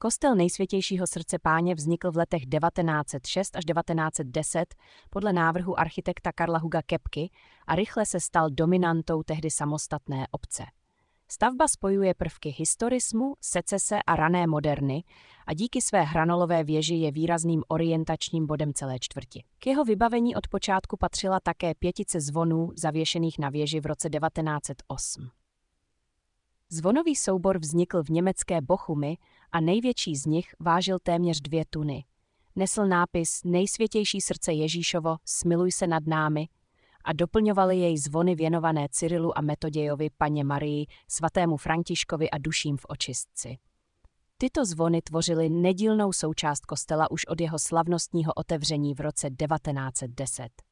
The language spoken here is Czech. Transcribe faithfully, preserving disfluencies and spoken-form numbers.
Kostel Nejsvětějšího srdce Páně vznikl v letech devatenáct set šest až devatenáct set deset podle návrhu architekta Karla Huga Kepky a rychle se stal dominantou tehdy samostatné obce. Stavba spojuje prvky historismu, secese a rané moderny a díky své hranolové věži je výrazným orientačním bodem celé čtvrti. K jeho vybavení od počátku patřila také pětice zvonů zavěšených na věži v roce devatenáct set osm. Zvonový soubor vznikl v německé Bochumi a největší z nich vážil téměř dvě tuny. Nesl nápis Nejsvětější srdce Ježíšovo, smiluj se nad námi a doplňovaly jej zvony věnované Cyrilu a Metodějovi, Panně Marii, svatému Františkovi a duším v očistci. Tyto zvony tvořily nedílnou součást kostela už od jeho slavnostního otevření v roce devatenáct set deset.